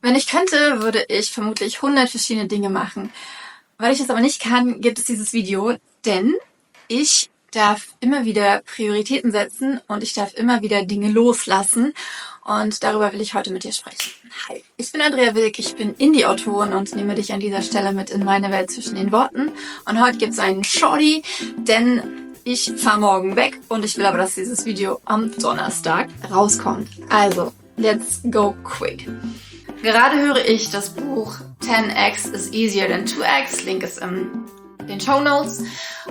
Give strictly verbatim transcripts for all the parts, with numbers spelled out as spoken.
Wenn ich könnte, würde ich vermutlich hundert verschiedene Dinge machen. Weil ich das aber nicht kann, gibt es dieses Video, denn ich darf immer wieder Prioritäten setzen und ich darf immer wieder Dinge loslassen. Und darüber will ich heute mit dir sprechen. Hi, ich bin Andrea Wilk, ich bin Indie-Autorin und nehme dich an dieser Stelle mit in meine Welt zwischen den Worten. Und heute gibt es einen Shorty, denn ich fahre morgen weg und ich will aber, dass dieses Video am Donnerstag rauskommt. Also, let's go quick. Gerade höre ich das Buch ten x is easier than two x. Link ist in den Shownotes.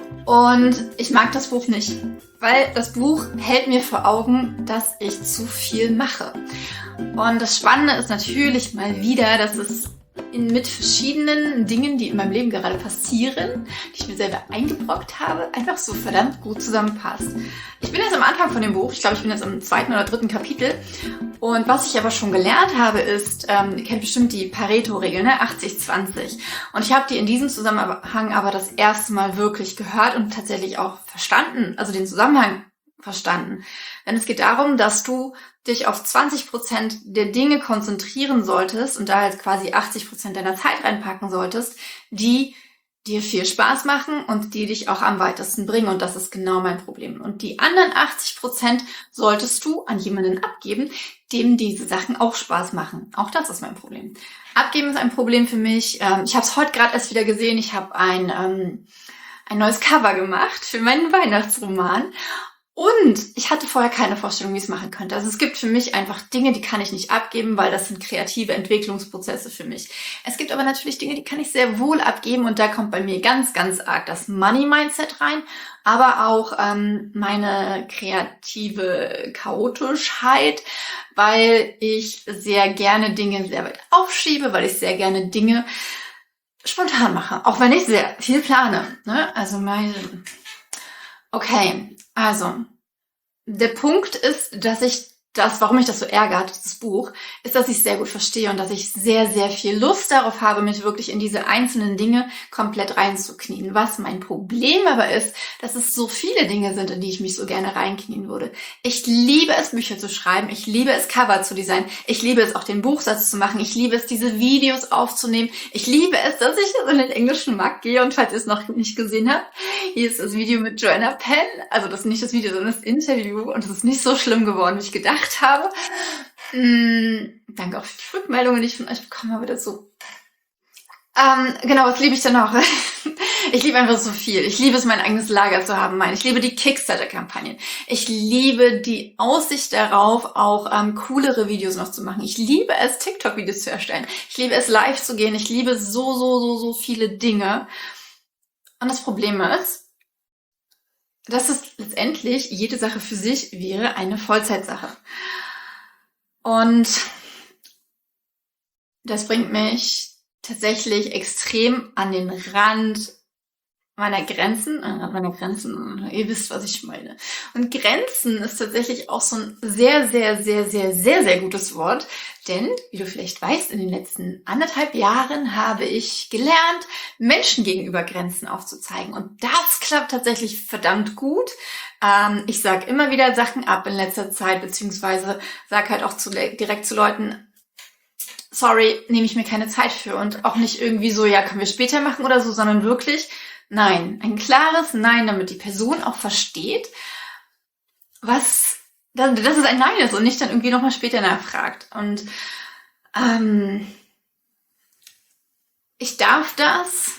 Und ich mag das Buch nicht, weil das Buch hält mir vor Augen, dass ich zu viel mache. Und das Spannende ist natürlich mal wieder, dass es in, mit verschiedenen Dingen, die in meinem Leben gerade passieren, die ich mir selber eingebrockt habe, einfach so verdammt gut zusammenpasst. Ich bin jetzt am Anfang von dem Buch, ich glaube, ich bin jetzt im zweiten oder dritten Kapitel. Und was ich aber schon gelernt habe, ist, ähm, ihr kennt bestimmt die Pareto-Regel, ne? achtzig zwanzig. Und ich habe die in diesem Zusammenhang aber das erste Mal wirklich gehört und tatsächlich auch verstanden, also den Zusammenhang verstanden. Denn es geht darum, dass du dich auf zwanzig Prozent der Dinge konzentrieren solltest und da jetzt quasi achtzig Prozent deiner Zeit reinpacken solltest, die dir viel Spaß machen und die dich auch am weitesten bringen. Und das ist genau mein Problem. Und die anderen achtzig Prozent solltest du an jemanden abgeben, dem diese Sachen auch Spaß machen. Auch das ist mein Problem. Abgeben ist ein Problem für mich. Ich habe es heute gerade erst wieder gesehen. Ich habe ein, ähm, ein neues Cover gemacht für meinen Weihnachtsroman. Und ich hatte vorher keine Vorstellung, wie ich es machen könnte. Also es gibt für mich einfach Dinge, die kann ich nicht abgeben, weil das sind kreative Entwicklungsprozesse für mich. Es gibt aber natürlich Dinge, die kann ich sehr wohl abgeben und da kommt bei mir ganz, ganz arg das Money-Mindset rein, aber auch ähm, meine kreative Chaotischheit, weil ich sehr gerne Dinge sehr weit aufschiebe, weil ich sehr gerne Dinge spontan mache, auch wenn ich sehr viel plane. Ne? Also meine... Okay, also der Punkt ist, dass ich das, warum mich das so ärgert, das Buch, ist, dass ich es sehr gut verstehe und dass ich sehr, sehr viel Lust darauf habe, mich wirklich in diese einzelnen Dinge komplett reinzuknien. Was mein Problem aber ist, dass es so viele Dinge sind, in die ich mich so gerne reinknien würde. Ich liebe es, Bücher zu schreiben. Ich liebe es, Cover zu designen. Ich liebe es, auch den Buchsatz zu machen. Ich liebe es, diese Videos aufzunehmen. Ich liebe es, dass ich in den englischen Markt gehe und falls ihr es noch nicht gesehen habt, hier ist das Video mit Joanna Penn. Also das ist nicht das Video, sondern das Interview und es ist nicht so schlimm geworden, wie ich gedacht habe. Mm, danke auch für die Rückmeldungen, die ich von euch bekommen habe dazu. Ähm, genau, was liebe ich denn noch? Ich liebe einfach so viel. Ich liebe es, mein eigenes Lager zu haben. Ich liebe die Kickstarter-Kampagnen. Ich liebe die Aussicht darauf, auch ähm, coolere Videos noch zu machen. Ich liebe es, TikTok-Videos zu erstellen. Ich liebe es, live zu gehen. Ich liebe so, so, so, so viele Dinge. Und das Problem ist, dass es letztendlich jede Sache für sich wäre eine Vollzeitsache. Und das bringt mich tatsächlich extrem an den Rand meiner Grenzen, an meiner Grenzen, ihr wisst, was ich meine. Und Grenzen ist tatsächlich auch so ein sehr, sehr, sehr, sehr, sehr, sehr gutes Wort, denn, wie du vielleicht weißt, in den letzten anderthalb Jahren habe ich gelernt, Menschen gegenüber Grenzen aufzuzeigen. Und das klappt tatsächlich verdammt gut. Ähm, ich sage immer wieder Sachen ab in letzter Zeit, beziehungsweise sage halt auch zu, direkt zu Leuten, sorry, nehme ich mir keine Zeit für. Und auch nicht irgendwie so, ja, können wir später machen oder so, sondern wirklich, nein, ein klares Nein, damit die Person auch versteht, was, dass es ein Nein ist und nicht dann irgendwie nochmal später nachfragt. Und ähm, ich darf das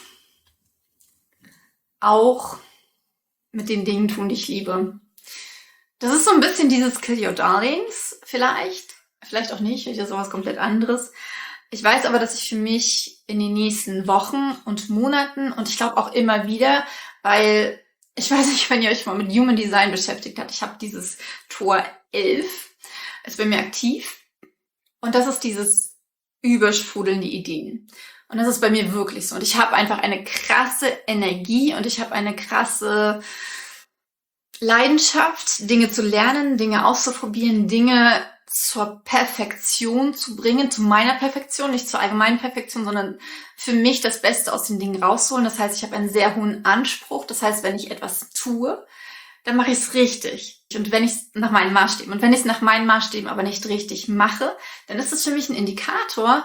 auch mit den Dingen tun, die ich liebe. Das ist so ein bisschen dieses Kill Your Darlings vielleicht, vielleicht auch nicht, vielleicht ist sowas komplett anderes. Ich weiß aber, dass ich für mich in den nächsten Wochen und Monaten und ich glaube auch immer wieder, weil ich weiß nicht, wenn ihr euch mal mit Human Design beschäftigt habt, ich habe dieses Tor elf, ist bei mir aktiv und das ist dieses übersprudelnde Ideen. Und das ist bei mir wirklich so. Und ich habe einfach eine krasse Energie und ich habe eine krasse Leidenschaft, Dinge zu lernen, Dinge auszuprobieren, Dinge zur Perfektion zu bringen, zu meiner Perfektion, nicht zur allgemeinen Perfektion, sondern für mich das Beste aus den Dingen rausholen. Das heißt, ich habe einen sehr hohen Anspruch. Das heißt, wenn ich etwas tue, dann mache ich es richtig. Und wenn ich es nach meinen Maßstäben, und wenn ich es nach meinen Maßstäben aber nicht richtig mache, dann ist es für mich ein Indikator,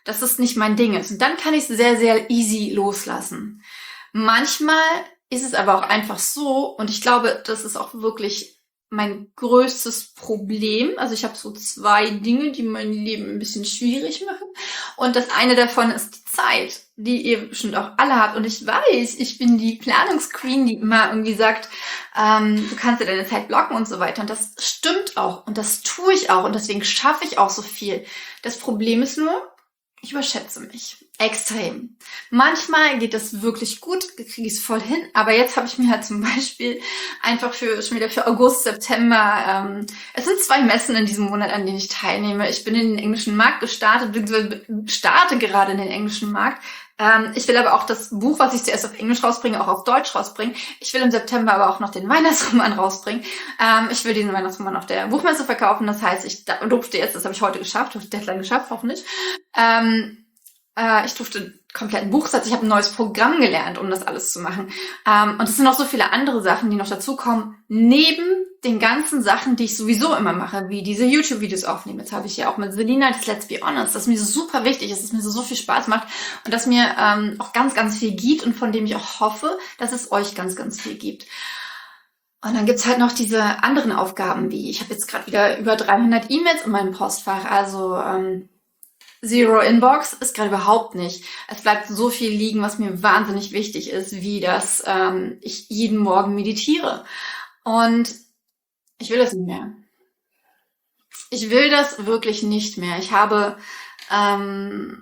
dass es nicht mein Ding ist. Und dann kann ich es sehr, sehr easy loslassen. Manchmal ist es aber auch einfach so, und ich glaube, das ist auch wirklich mein größtes Problem. Also ich habe so zwei Dinge, die mein Leben ein bisschen schwierig machen. Und das eine davon ist die Zeit, die ihr bestimmt auch alle habt. Und ich weiß, ich bin die Planungsqueen, die immer irgendwie sagt, ähm, du kannst dir deine Zeit blocken und so weiter. Und das stimmt auch. Und das tue ich auch. Und deswegen schaffe ich auch so viel. Das Problem ist nur, ich überschätze mich extrem. Manchmal geht das wirklich gut, kriege ich es voll hin, aber jetzt habe ich mir halt zum Beispiel einfach für schon wieder für August, September, ähm, es sind zwei Messen in diesem Monat, an denen ich teilnehme. Ich bin in den englischen Markt gestartet, beziehungsweise starte gerade in den englischen Markt. Ähm, ich will aber auch das Buch, was ich zuerst auf Englisch rausbringe, auch auf Deutsch rausbringen. Ich will im September aber auch noch den Weihnachtsroman rausbringen. Ähm, ich will diesen Weihnachtsroman auf der Buchmesse verkaufen. Das heißt, ich durfte jetzt, das habe ich heute geschafft, habe ich Deadline geschafft, hoffentlich. Ähm, äh, ich durfte einen kompletten Buchsatz, ich habe ein neues Programm gelernt, um das alles zu machen. Ähm, und es sind noch so viele andere Sachen, die noch dazukommen, neben den ganzen Sachen, die ich sowieso immer mache, wie diese YouTube-Videos aufnehmen. Jetzt habe ich ja auch mit Selina das Let's Be Honest, das mir so super wichtig ist, dass es mir so, so viel Spaß macht und dass mir ähm, auch ganz, ganz viel gibt und von dem ich auch hoffe, dass es euch ganz, ganz viel gibt. Und dann gibt's halt noch diese anderen Aufgaben, wie ich habe jetzt gerade wieder über dreihundert E-Mails in meinem Postfach, also ähm, Zero Inbox ist gerade überhaupt nicht. Es bleibt so viel liegen, was mir wahnsinnig wichtig ist, wie dass ähm, ich jeden Morgen meditiere. Und ich will das nicht mehr. Ich will das wirklich nicht mehr. Ich habe ähm,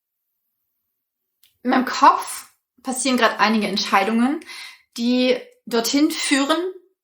in meinem Kopf passieren gerade einige Entscheidungen, die dorthin führen,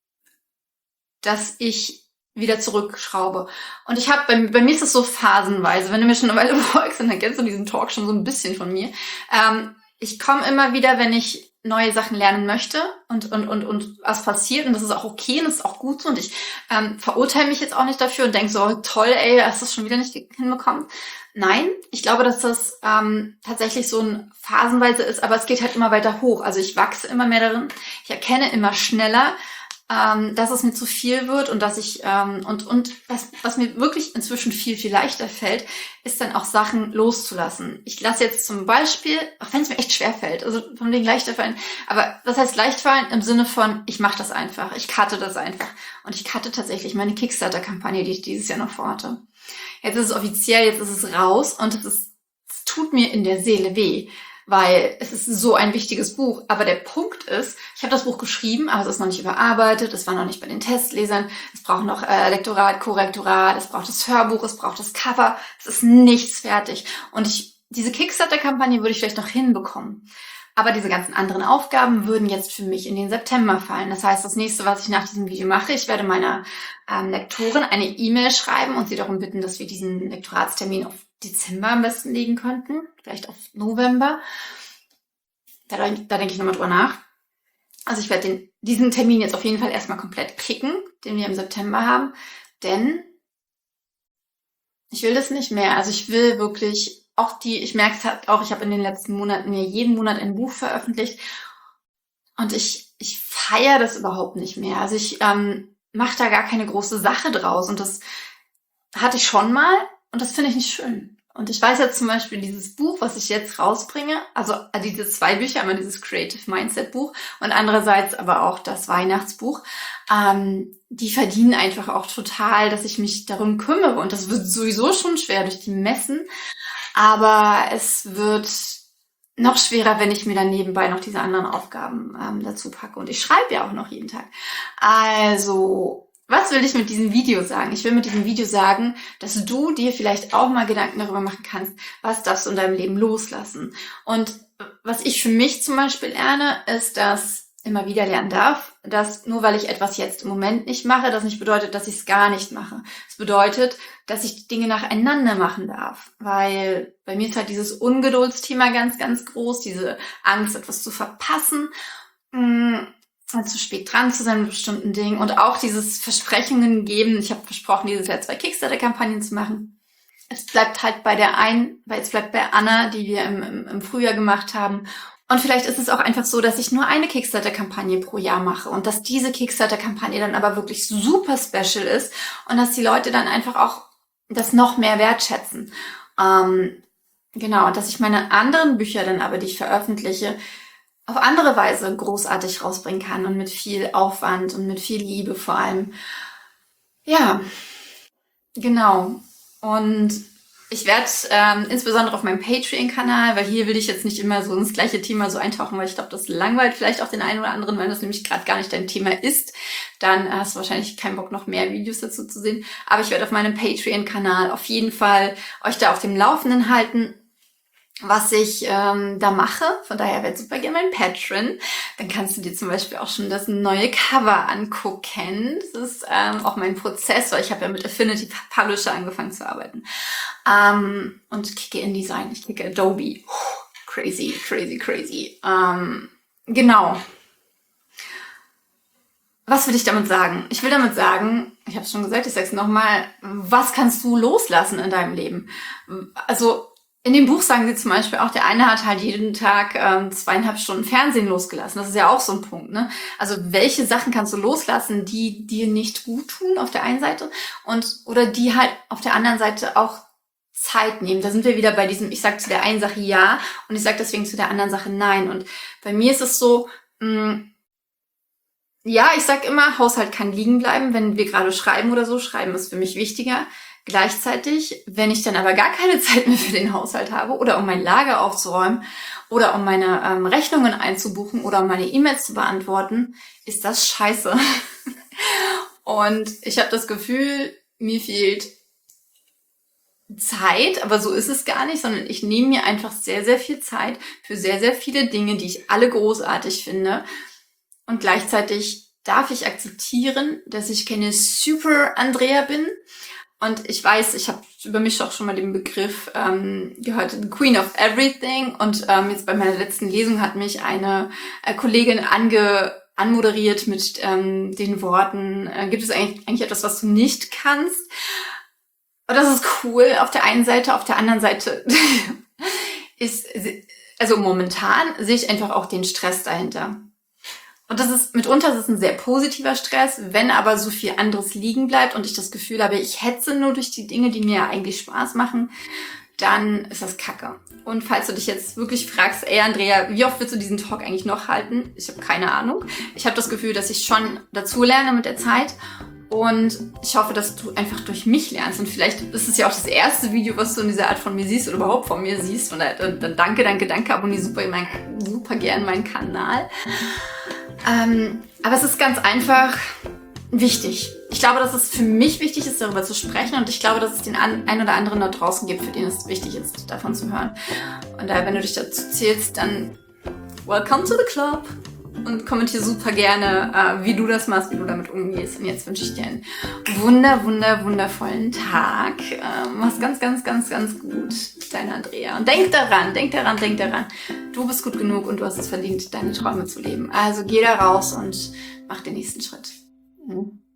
dass ich wieder zurückschraube. Und ich habe, bei, bei mir ist es so phasenweise, wenn du mir schon eine Weile folgst, dann kennst du diesen Talk schon so ein bisschen von mir. Ähm, ich komme immer wieder, wenn ich neue Sachen lernen möchte und, und, und, und was passiert, und das ist auch okay und das ist auch gut so, und ich ähm, verurteile mich jetzt auch nicht dafür und denke so, toll, ey, hast du das schon wieder nicht hinbekommen. Nein, ich glaube, dass das ähm, tatsächlich so ein phasenweise ist, aber es geht halt immer weiter hoch. Also ich wachse immer mehr darin, ich erkenne immer schneller, ähm, dass es mir zu viel wird und dass ich, ähm, und, und was, was mir wirklich inzwischen viel, viel leichter fällt, ist dann auch Sachen loszulassen. Ich lasse jetzt zum Beispiel, auch wenn es mir echt schwer fällt, also von wegen leichter fallen, aber was heißt leicht fallen? Im Sinne von, ich mache das einfach, ich cutte das einfach. Und ich cutte tatsächlich meine Kickstarter-Kampagne, die ich dieses Jahr noch vorhatte. Jetzt ist es offiziell, jetzt ist es raus und es ist, es tut mir in der Seele weh, weil es ist so ein wichtiges Buch. Aber der Punkt ist, ich habe das Buch geschrieben, aber es ist noch nicht überarbeitet, es war noch nicht bei den Testlesern, es braucht noch äh, Lektorat, Korrektorat, es braucht das Hörbuch, es braucht das Cover, es ist nichts fertig. Und ich, diese Kickstarter-Kampagne würde ich vielleicht noch hinbekommen. Aber diese ganzen anderen Aufgaben würden jetzt für mich in den September fallen. Das heißt, das nächste, was ich nach diesem Video mache, ich werde meiner ähm, Lektorin eine E-Mail schreiben und sie darum bitten, dass wir diesen Lektoratstermin auf Dezember am besten legen könnten, vielleicht auf November. Da, da denke ich nochmal drüber nach. Also ich werde den, diesen Termin jetzt auf jeden Fall erstmal komplett picken, den wir im September haben, denn ich will das nicht mehr. Also ich will wirklich auch die, ich merke es halt auch, ich habe in den letzten Monaten mir jeden Monat ein Buch veröffentlicht und ich, ich feiere das überhaupt nicht mehr. Also ich ähm, mache da gar keine große Sache draus und das hatte ich schon mal. Und das finde ich nicht schön. Und ich weiß jetzt zum Beispiel dieses Buch, was ich jetzt rausbringe, also diese zwei Bücher, einmal dieses Creative Mindset Buch und andererseits aber auch das Weihnachtsbuch, ähm, die verdienen einfach auch total, dass ich mich darum kümmere. Und das wird sowieso schon schwer durch die Messen, aber es wird noch schwerer, wenn ich mir dann nebenbei noch diese anderen Aufgaben ähm, dazu packe. Und ich schreibe ja auch noch jeden Tag. Also was will ich mit diesem Video sagen? Ich will mit diesem Video sagen, dass du dir vielleicht auch mal Gedanken darüber machen kannst, was darfst du in deinem Leben loslassen. Und was ich für mich zum Beispiel lerne, ist, dass immer wieder lernen darf, dass nur weil ich etwas jetzt im Moment nicht mache, das nicht bedeutet, dass ich es gar nicht mache. Es bedeutet, dass ich die Dinge nacheinander machen darf. Weil bei mir ist halt dieses Ungeduldsthema ganz, ganz groß, diese Angst, etwas zu verpassen, zu spät dran zu sein mit bestimmten Dingen und auch dieses Versprechungen geben. Ich habe versprochen, dieses Jahr zwei Kickstarter-Kampagnen zu machen. Es bleibt halt bei der einen, weil es bleibt bei Anna, die wir im, im, im Frühjahr gemacht haben. Und vielleicht ist es auch einfach so, dass ich nur eine Kickstarter-Kampagne pro Jahr mache und dass diese Kickstarter-Kampagne dann aber wirklich super special ist und dass die Leute dann einfach auch das noch mehr wertschätzen. Ähm, Genau, und dass ich meine anderen Bücher dann aber, die ich veröffentliche, auf andere Weise großartig rausbringen kann und mit viel Aufwand und mit viel Liebe vor allem. Ja, genau. Und ich werde ähm, insbesondere auf meinem Patreon-Kanal, weil hier will ich jetzt nicht immer so ins gleiche Thema so eintauchen, weil ich glaube, das langweilt vielleicht auch den einen oder anderen, wenn das nämlich gerade gar nicht dein Thema ist. Dann hast du wahrscheinlich keinen Bock, noch mehr Videos dazu zu sehen. Aber ich werde auf meinem Patreon-Kanal auf jeden Fall euch da auf dem Laufenden halten, was ich ähm, da mache. Von daher wäre super gerne mein Patron. Dann kannst du dir zum Beispiel auch schon das neue Cover angucken. Das ist ähm, auch mein Prozess, weil ich habe ja mit Affinity Publisher angefangen zu arbeiten. Ähm, und kicke InDesign, ich kicke Adobe. Puh, crazy, crazy, crazy. Ähm, genau. Was will ich damit sagen? Ich will damit sagen, ich habe es schon gesagt, ich sage es nochmal, was kannst du loslassen in deinem Leben? Also in dem Buch sagen sie zum Beispiel auch, der eine hat halt jeden Tag ähm, zweieinhalb Stunden Fernsehen losgelassen. Das ist ja auch so ein Punkt, ne? Also welche Sachen kannst du loslassen, die dir nicht gut tun auf der einen Seite und oder die halt auf der anderen Seite auch Zeit nehmen. Da sind wir wieder bei diesem, ich sage zu der einen Sache ja und ich sage deswegen zu der anderen Sache nein. Und bei mir ist es so, mh, ja, ich sag immer, Haushalt kann liegen bleiben, wenn wir gerade schreiben oder so. Schreiben ist für mich wichtiger. Gleichzeitig, wenn ich dann aber gar keine Zeit mehr für den Haushalt habe oder um mein Lager aufzuräumen oder um meine ähm, Rechnungen einzubuchen oder um meine E-Mails zu beantworten, ist das scheiße. Und ich habe das Gefühl, mir fehlt Zeit, aber so ist es gar nicht, sondern ich nehme mir einfach sehr, sehr viel Zeit für sehr, sehr viele Dinge, die ich alle großartig finde. Und gleichzeitig darf ich akzeptieren, dass ich keine Super Andrea bin. Und ich weiß, ich habe über mich auch schon mal den Begriff ähm, gehört, the Queen of Everything. Und ähm, jetzt bei meiner letzten Lesung hat mich eine äh, Kollegin ange anmoderiert mit ähm, den Worten, äh, gibt es eigentlich, eigentlich etwas, was du nicht kannst? Und das ist cool auf der einen Seite, auf der anderen Seite ist, also momentan sehe ich einfach auch den Stress dahinter. Und das ist, mitunter ist es ein sehr positiver Stress, wenn aber so viel anderes liegen bleibt und ich das Gefühl habe, ich hetze nur durch die Dinge, die mir eigentlich Spaß machen, dann ist das Kacke. Und falls du dich jetzt wirklich fragst, ey Andrea, wie oft willst du diesen Talk eigentlich noch halten? Ich habe keine Ahnung. Ich habe das Gefühl, dass ich schon dazu lerne mit der Zeit. Und ich hoffe, dass du einfach durch mich lernst. Und vielleicht ist es ja auch das erste Video, was du in dieser Art von mir siehst oder überhaupt von mir siehst. Und dann, dann danke, danke, danke, abonniere super, mein, super gern meinen Kanal. Ähm, aber es ist ganz einfach wichtig. Ich glaube, dass es für mich wichtig ist, darüber zu sprechen. Und ich glaube, dass es den einen oder anderen da draußen gibt, für den es wichtig ist, davon zu hören. Und daher, wenn du dich dazu zählst, dann welcome to the club. Und kommentiere super gerne, äh, wie du das machst, wie du damit umgehst. Und jetzt wünsche ich dir einen wunder, wunder, wundervollen Tag. Äh, mach's ganz, ganz, ganz, ganz gut. Deine Andrea. Und denk daran, denk daran, denk daran. Du bist gut genug und du hast es verdient, deine Träume zu leben. Also geh da raus und mach den nächsten Schritt. Mhm.